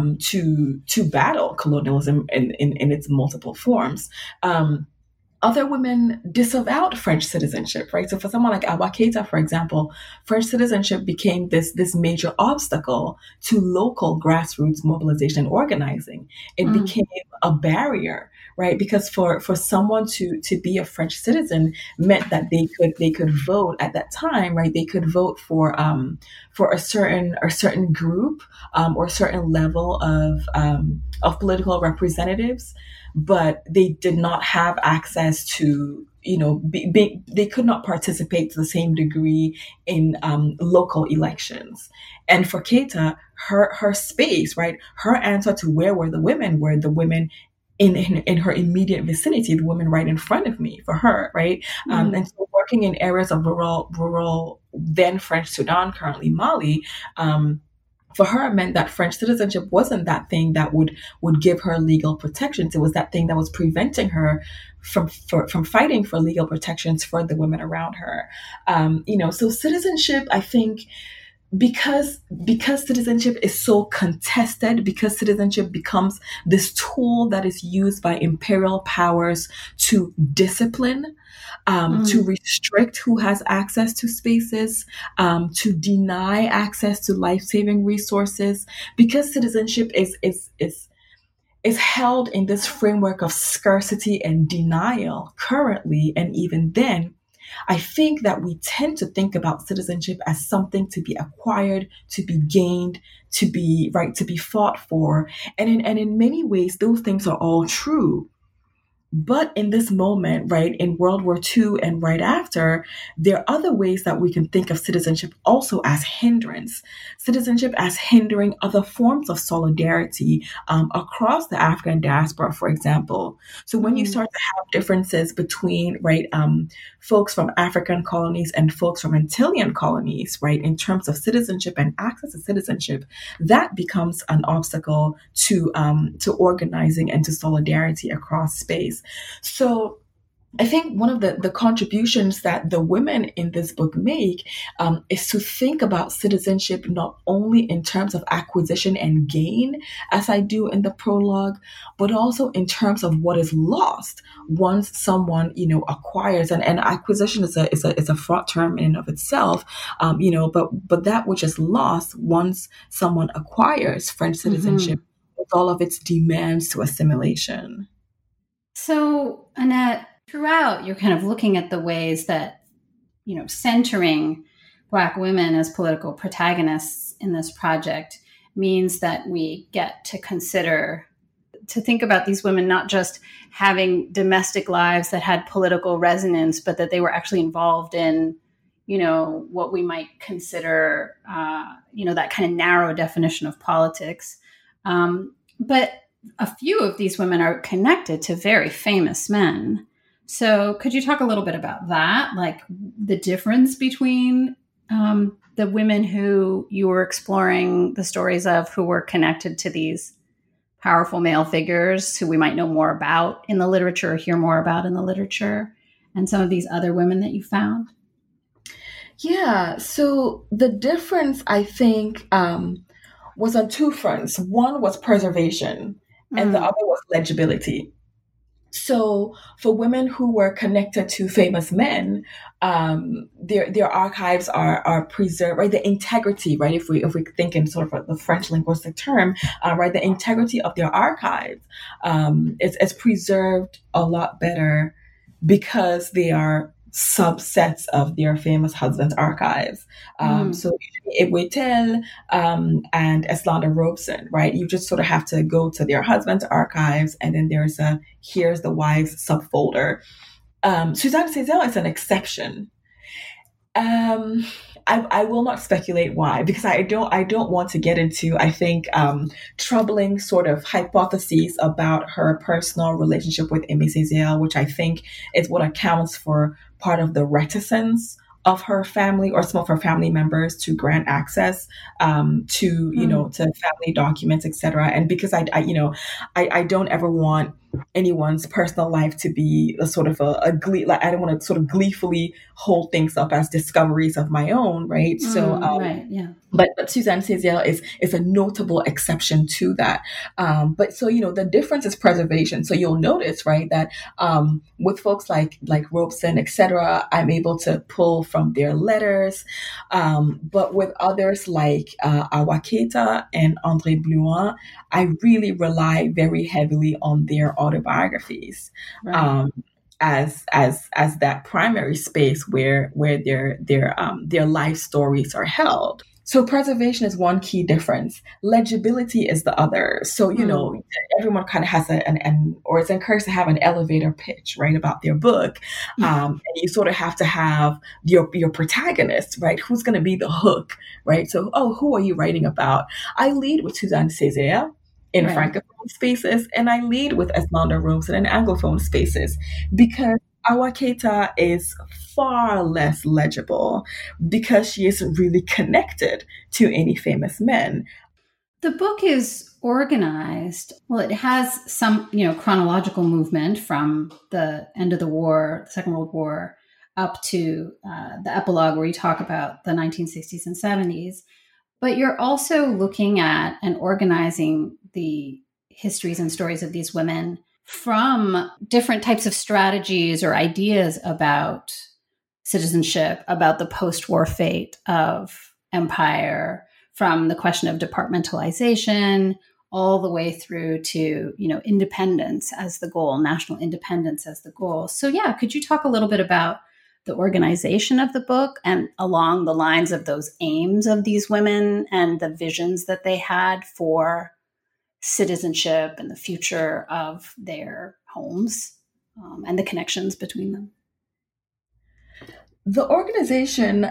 [SPEAKER 3] to battle colonialism in its multiple forms. Other women disavowed French citizenship, right? So for someone like Awa Keita, for example, French citizenship became this major obstacle to local grassroots mobilization and organizing. It became a barrier, right? Because for someone to be a French citizen meant that they could vote at that time, right? They could vote for a certain group or a certain level of political representatives, but they did not have access to, they could not participate to the same degree in local elections. And for Keita, her space, right, her answer to where were the women in her immediate vicinity, the women right in front of me, for her, right? And so working in areas of rural then French Sudan, currently Mali, for her, it meant that French citizenship wasn't that thing that would give her legal protections. It was that thing that was preventing her from fighting for legal protections for the women around her. So citizenship, I think, because citizenship is so contested, because citizenship becomes this tool that is used by imperial powers to discipline, to restrict who has access to spaces, to deny access to life-saving resources, because citizenship is held in this framework of scarcity and denial currently, and even then, I think that we tend to think about citizenship as something to be acquired, to be gained, to be fought for. And in many ways, those things are all true. But in this moment, right, in World War II and right after, there are other ways that we can think of citizenship also as hindrance. Citizenship as hindering other forms of solidarity across the African diaspora, for example. So when you start to have differences between, right, folks from African colonies and folks from Antillean colonies, right, in terms of citizenship and access to citizenship, that becomes an obstacle to organizing and to solidarity across space. So I think one of the contributions that the women in this book make is to think about citizenship not only in terms of acquisition and gain, as I do in the prologue, but also in terms of what is lost once someone, acquires. And acquisition is a fraught term in and of itself, but that which is lost once someone acquires French citizenship with all of its demands to assimilation.
[SPEAKER 2] So, Annette, throughout, you're kind of looking at the ways that, centering Black women as political protagonists in this project means that we get to think about these women not just having domestic lives that had political resonance, but that they were actually involved in, what we might consider, that kind of narrow definition of politics. But a few of these women are connected to very famous men. So could you talk a little bit about that, like the difference between the women who you were exploring the stories of, who were connected to these powerful male figures who we might know more about in the literature or hear more about in the literature, and some of these other women that you found?
[SPEAKER 3] Yeah, so the difference, I think, was on two fronts. One was preservation, and the other was legibility. So for women who were connected to famous men, their archives are preserved, right? The integrity, right? If we think in sort of the French linguistic term, right? The integrity of their archives is preserved a lot better because they are subsets of their famous husbands' archives. So Ebwetel and Eslanda Robeson, right? You just sort of have to go to their husbands' archives, and then there's here's the wives subfolder. Suzanne Cézanne is an exception. I will not speculate why, because I don't want to get into, I think, troubling sort of hypotheses about her personal relationship with Aimé Césaire, which I think is what accounts for part of the reticence of her family or some of her family members to grant access to, to family documents, etc. And because I don't ever want anyone's personal life to be a sort of a glee, like I don't want to sort of gleefully hold things up as discoveries of my own, right?
[SPEAKER 2] Right, yeah.
[SPEAKER 3] But Suzanne Césaire is a notable exception to that. But so, the difference is preservation. So you'll notice, right, that with folks like Robeson, etc., I'm able to pull from their letters. But with others like Awa Keita and André Blouin, I really rely very heavily on their autobiographies.
[SPEAKER 2] Right.
[SPEAKER 3] As that primary space where their life stories are held. So preservation is one key difference. Legibility is the other. So, everyone kind of has or is encouraged to have an elevator pitch, right, about their book. And you sort of have to have your protagonist, right? Who's going to be the hook, right? So, who are you writing about? I lead with Suzanne Césaire in Francophone spaces, and I lead with Esmeralda Robeson in Anglophone spaces, because Awa Keita is far less legible because she isn't really connected to any famous men.
[SPEAKER 2] The book is organized. Well, it has some, chronological movement from the end of the war, the Second World War, up to the epilogue where you talk about the 1960s and 70s. But you're also looking at and organizing the histories and stories of these women from different types of strategies or ideas about citizenship, about the post-war fate of empire, from the question of departmentalization all the way through to, independence as the goal, national independence as the goal. So yeah, could you talk a little bit about the organization of the book and along the lines of those aims of these women and the visions that they had for citizenship and the future of their homes and the connections between them?
[SPEAKER 3] The organization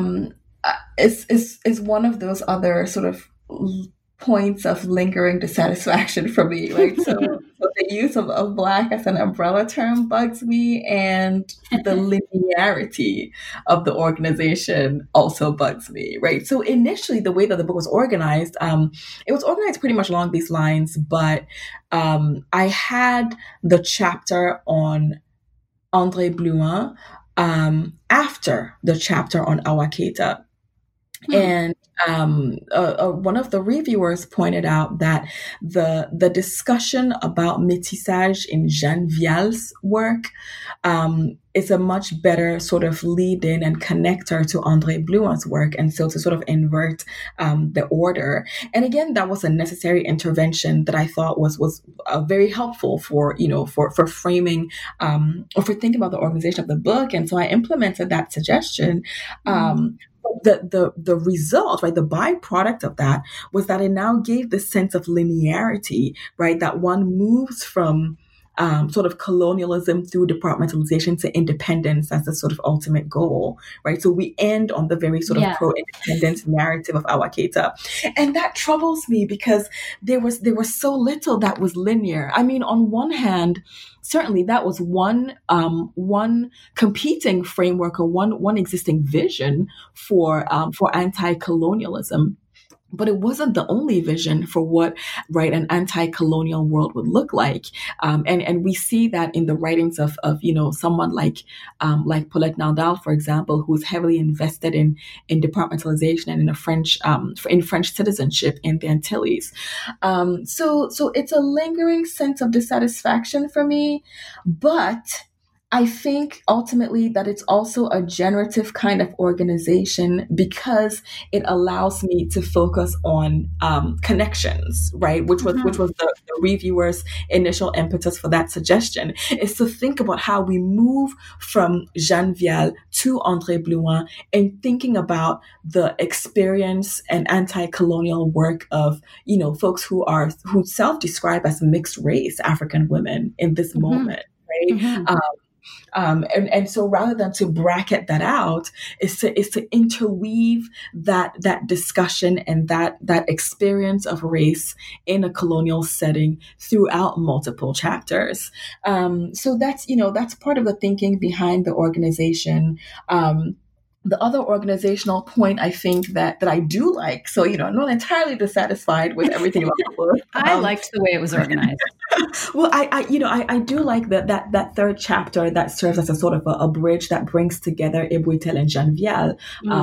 [SPEAKER 3] is one of those other sort of points of lingering dissatisfaction for me, right? So the use of Black as an umbrella term bugs me, and the linearity of the organization also bugs me, right? So initially, the way that the book was organized, it was organized pretty much along these lines, but I had the chapter on André Blouin after the chapter on Awa Keita. And one of the reviewers pointed out that the discussion about métissage in Jeanne Vial's work is a much better sort of lead-in and connector to André Blouin's work, and so to sort of invert the order. And again, that was a necessary intervention that I thought was very helpful for framing or for thinking about the organization of the book. And so I implemented that suggestion. The result, right, the byproduct of that was that it now gave this sense of linearity, right, that one moves from sort of colonialism through departmentalization to independence as the sort of ultimate goal, right? So we end on the very sort of pro-independence narrative of Awa Keita. And that troubles me because there was so little that was linear. I mean, on one hand, certainly that was one competing framework or one existing vision for anti-colonialism. But it wasn't the only vision for what, right, an anti-colonial world would look like. And we see that in the writings of someone like Paulette Nardal, for example, who's heavily invested in departmentalization and in French citizenship in the Antilles. So it's a lingering sense of dissatisfaction for me, but I think ultimately that it's also a generative kind of organization because it allows me to focus on connections, right? Which was the reviewer's initial impetus for that suggestion, is to think about how we move from Jeanne Vial to André Blouin and thinking about the experience and anti-colonial work of, folks who self-describe as mixed race African women in this moment, right? And so rather than to bracket that out, is to interweave that discussion and that experience of race in a colonial setting throughout multiple chapters. So that's part of the thinking behind the organization. the other organizational point I think that I do like, so, I'm not entirely dissatisfied with everything about the book.
[SPEAKER 2] I liked the way it was organized.
[SPEAKER 3] Well, I do like that third chapter that serves as a sort of a bridge that brings together Ebou Etel and Jeanne Vial.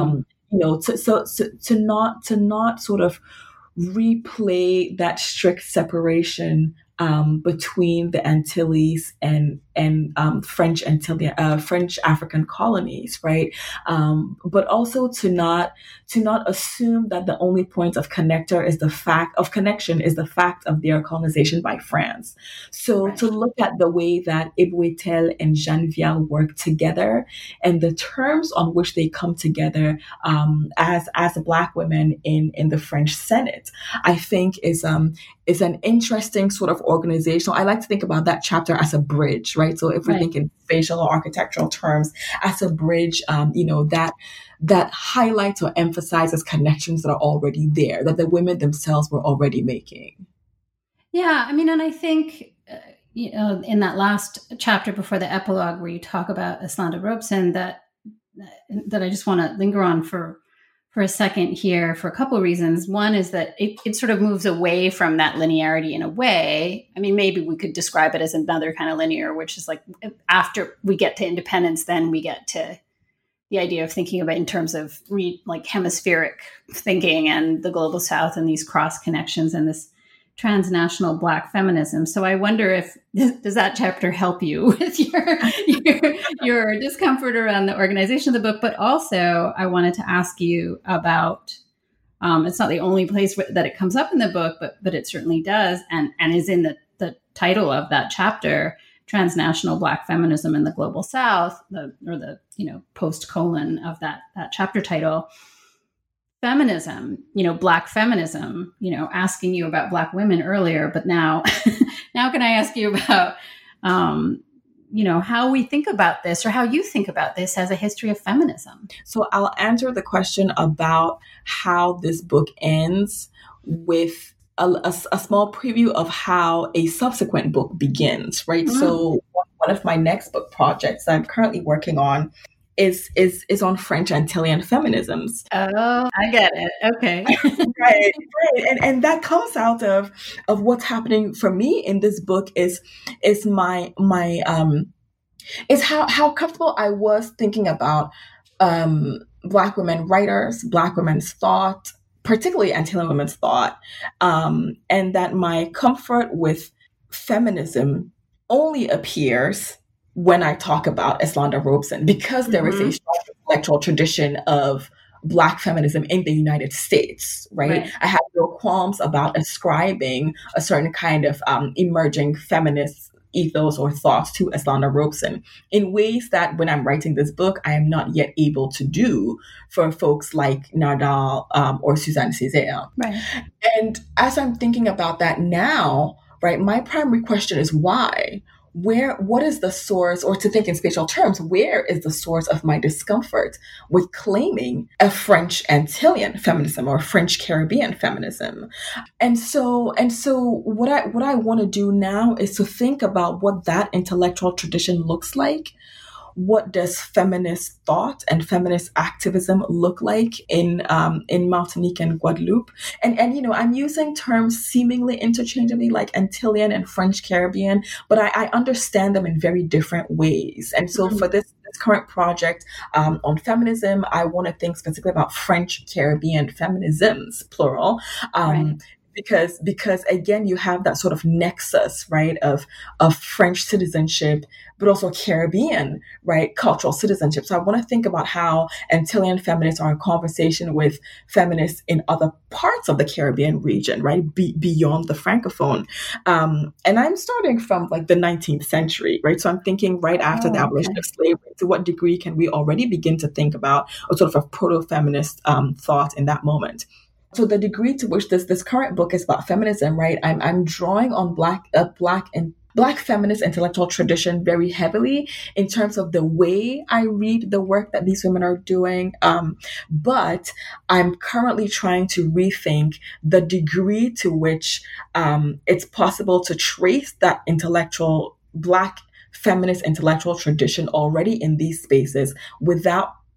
[SPEAKER 3] To not sort of replay that strict separation between the Antilles and French African colonies, right? But also to not assume that the only point of connection is the fact of their colonization by France. So to look at the way that Ebou Etel and Jeanne Vial work together and the terms on which they come together as Black women in the French Senate, I think is an interesting sort of organizational. I like to think about that chapter as a bridge, right? So if we think in spatial or architectural terms, as a bridge, that highlights or emphasizes connections that are already there, that the women themselves were already making.
[SPEAKER 2] Yeah, I mean, and I think, in that last chapter before the epilogue where you talk about Eslanda Robson, that I just want to linger on for a second here for a couple of reasons. One is that it sort of moves away from that linearity in a way. I mean, maybe we could describe it as another kind of linear, which is like after we get to independence, then we get to the idea of thinking about in terms of like hemispheric thinking and the global South and these cross connections and this transnational Black feminism. So I wonder if does that chapter help you with your discomfort around the organization of the book? But also, I wanted to ask you about. It's not the only place that it comes up in the book, but it certainly does, and is in the title of that chapter: Transnational Black Feminism in the Global South, the post-colon of that chapter title. Feminism, Black feminism, asking you about Black women earlier, but now can I ask you about, how we think about this or how you think about this as a history of feminism?
[SPEAKER 3] So I'll answer the question about how this book ends with a small preview of how a subsequent book begins, right? Mm-hmm. So one of my next book projects that I'm currently working on is on French Antillean feminisms.
[SPEAKER 2] Oh, I get it. Okay.
[SPEAKER 3] right. And that comes out of what's happening for me in this book is my is how comfortable I was thinking about Black women writers, Black women's thought, particularly Antillean women's thought, and that my comfort with feminism only appears when I talk about Eslanda Robson, because there is a strong intellectual tradition of Black feminism in the United States, right? I have no qualms about ascribing a certain kind of emerging feminist ethos or thoughts to Eslanda Robson in ways that when I'm writing this book, I am not yet able to do for folks like Nardal or Suzanne Césaire.
[SPEAKER 2] Right.
[SPEAKER 3] And as I'm thinking about that now, right, my primary question is why? What is the source, or to think in spatial terms, where is the source of my discomfort with claiming a French Antillean feminism or French Caribbean feminism? And so what I want to do now is to think about what that intellectual tradition looks like. What does feminist thought and feminist activism look like in Martinique and Guadeloupe? And I'm using terms seemingly interchangeably like Antillean and French Caribbean, but I understand them in very different ways. And so for this current project on feminism, I want to think specifically about French Caribbean feminisms, plural. Because again, you have that sort of nexus, right, of French citizenship, but also Caribbean, right, cultural citizenship. So I want to think about how Antillean feminists are in conversation with feminists in other parts of the Caribbean region, right, beyond the Francophone. And I'm starting from like the 19th century, right? So I'm thinking right after the abolition of slavery, to what degree can we already begin to think about a sort of a proto-feminist thought in that moment? So the degree to which this current book is about feminism, right? I'm drawing on Black feminist intellectual tradition very heavily in terms of the way I read the work that these women are doing. But I'm currently trying to rethink the degree to which it's possible to trace that intellectual Black feminist intellectual tradition already in these spaces without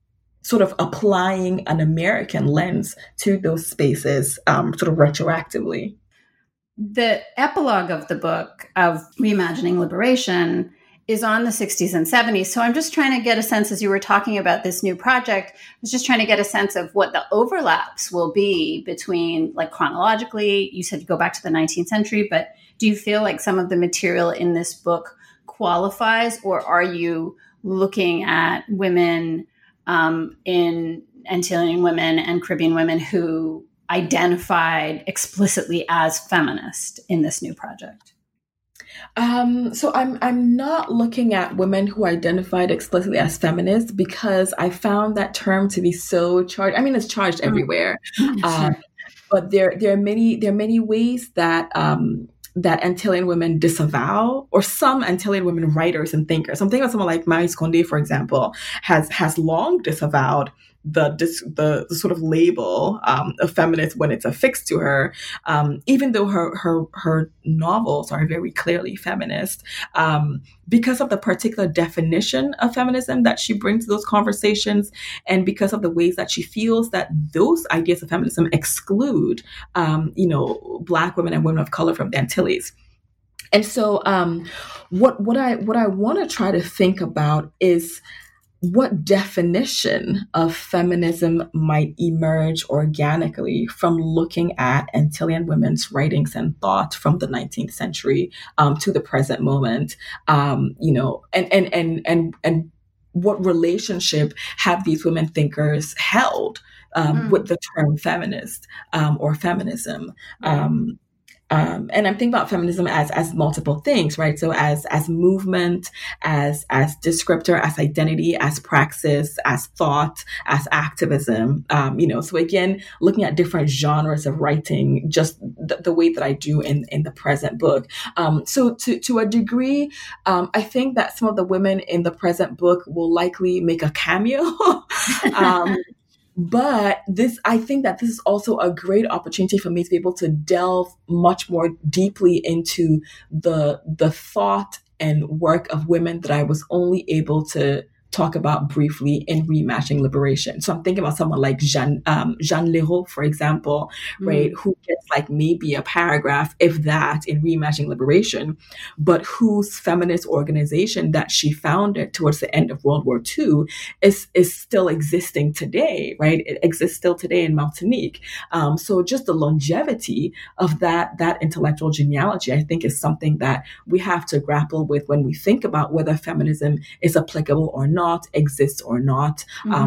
[SPEAKER 3] sort of applying an American lens to those spaces sort of retroactively.
[SPEAKER 2] The epilogue of the book of Reimagining Liberation is on the 60s and 70s. So I'm just trying to get a sense, as you were talking about this new project, I was just trying to get a sense of what the overlaps will be between, like, chronologically. You said you go back to the 19th century, but do you feel like some of the material in this book qualifies, or are you looking at women in Antillean women and Caribbean women who identified explicitly as feminist in this new project?
[SPEAKER 3] So I'm not looking at women who identified explicitly as feminist, because I found that term to be so charged. I mean, it's charged everywhere, but there are many ways that that Antillean women disavow, or some Antillean women writers and thinkers. I'm thinking of someone like Maryse Condé, for example, has long disavowed the sort of label of feminist when it's affixed to her, even though her novels are very clearly feminist, because of the particular definition of feminism that she brings to those conversations, and because of the ways that she feels that those ideas of feminism exclude, Black women and women of color from the Antilles. And so, what I want to try to think about is what definition of feminism might emerge organically from looking at Antillean women's writings and thought from the 19th century to the present moment, and what relationship have these women thinkers held with the term feminist or feminism. And I'm thinking about feminism as multiple things, right? So as movement, as descriptor, as identity, as praxis, as thought, as activism. So again, looking at different genres of writing, just the way that I do in the present book. So to a degree, I think that some of the women in the present book will likely make a cameo. But I think that this is also a great opportunity for me to be able to delve much more deeply into the thought and work of women that I was only able to talk about briefly in Reimagining Liberation. So I'm thinking about someone like Jeanne Leroux, for example, right, who gets like maybe a paragraph, if that, in Reimagining Liberation, but whose feminist organization that she founded towards the end of World War II is still existing today, right? It exists still today in Martinique. So just the longevity of that intellectual genealogy, I think, is something that we have to grapple with when we think about whether feminism is applicable or not, exists or not,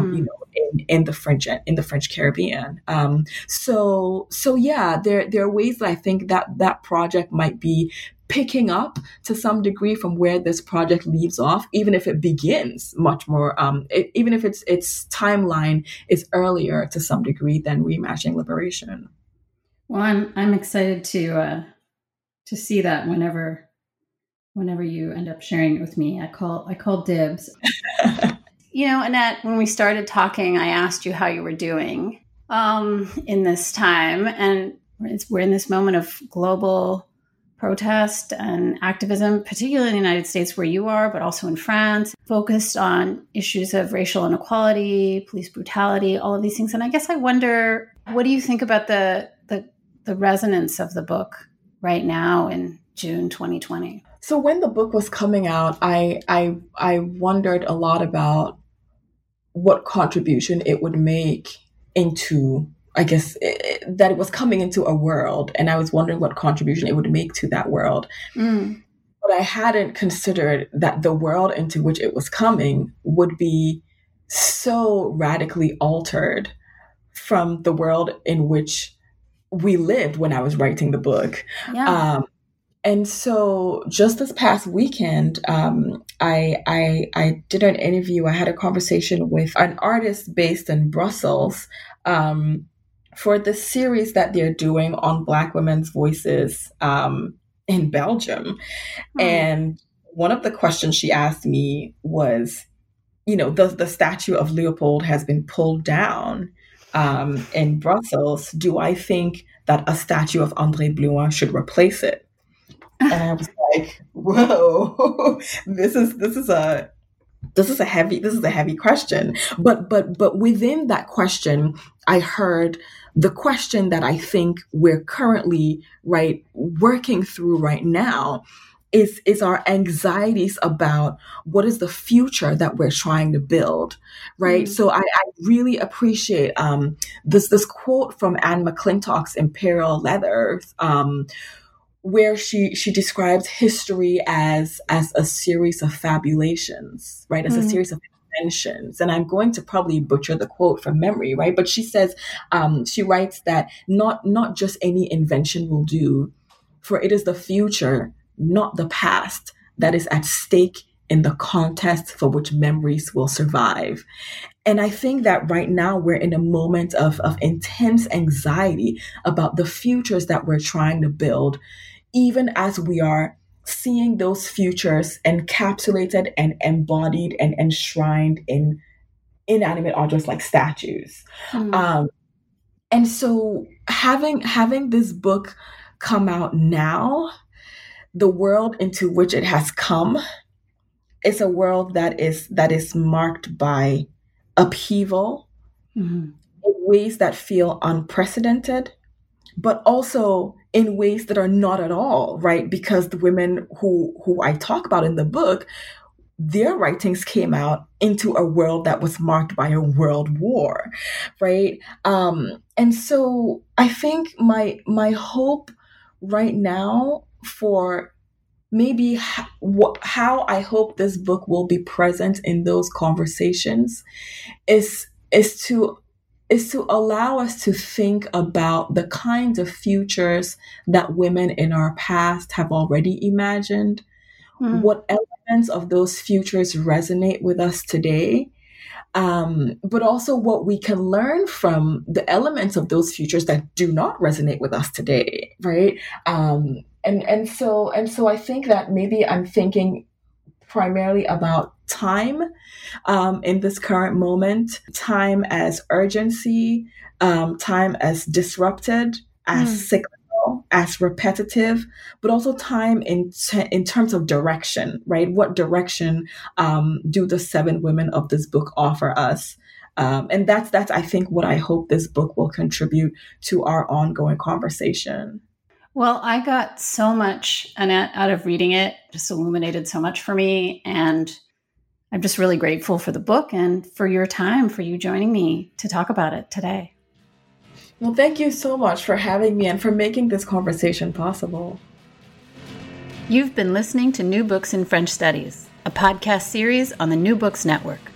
[SPEAKER 3] in the French Caribbean. So yeah, there are ways that I think that project might be picking up to some degree from where this project leaves off, even if it begins much more, even if its timeline is earlier to some degree than Reimagining Liberation.
[SPEAKER 2] Well, I'm excited to see that whenever you end up sharing it with me. I call dibs. Annette, when we started talking, I asked you how you were doing in this time. And we're in this moment of global protest and activism, particularly in the United States where you are, but also in France, focused on issues of racial inequality, police brutality, all of these things. And I guess I wonder, what do you think about the resonance of the book right now in June 2020?
[SPEAKER 3] So when the book was coming out, I wondered a lot about what contribution it would make into, I guess, that it was coming into a world. And I was wondering what contribution it would make to that world. But I hadn't considered that the world into which it was coming would be so radically altered from the world in which we lived when I was writing the book.
[SPEAKER 2] Yeah.
[SPEAKER 3] And so just this past weekend, I did an interview. I had a conversation with an artist based in Brussels for the series that they're doing on Black women's voices in Belgium. And one of the questions she asked me was, the statue of Leopold has been pulled down in Brussels. Do I think that a statue of André Blouin should replace it? And I was like, whoa, this is a this is a heavy question, but within that question, I heard the question that I think we're currently working through right now is our anxieties about what is the future that we're trying to build, right? Mm-hmm. So I really appreciate this quote from Anne McClintock's Imperial Leathers, where she describes history as a series of fabulations, right? As a series of inventions. And I'm going to probably butcher the quote from memory, right? But she says, she writes that not just any invention will do, for it is the future, not the past, that is at stake in the contest for which memories will survive. And I think that right now we're in a moment of intense anxiety about the futures that we're trying to build, even as we are seeing those futures encapsulated and embodied and enshrined in inanimate objects like statues. And so having this book come out now, the world into which it has come is a world that is marked by upheaval in ways that feel unprecedented, but also in ways that are not at all, right? Because the women who I talk about in the book, their writings came out into a world that was marked by a world war, right? And so I think my hope right now for maybe how I hope this book will be present in those conversations is to allow us to think about the kinds of futures that women in our past have already imagined, what elements of those futures resonate with us today, but also what we can learn from the elements of those futures that do not resonate with us today, right? And so I think that maybe I'm thinking primarily about time in this current moment, time as urgency, time as disrupted, as cyclical, as repetitive, but also time in terms of direction, right? What direction do the 7 women of this book offer us? And that's I think what I hope this book will contribute to our ongoing conversation.
[SPEAKER 2] Well, I got so much, Annette, out of reading it, just illuminated so much for me. And I'm just really grateful for the book and for your time, for you joining me to talk about it today.
[SPEAKER 3] Well, thank you so much for having me and for making this conversation possible.
[SPEAKER 2] You've been listening to New Books in French Studies, a podcast series on the New Books Network.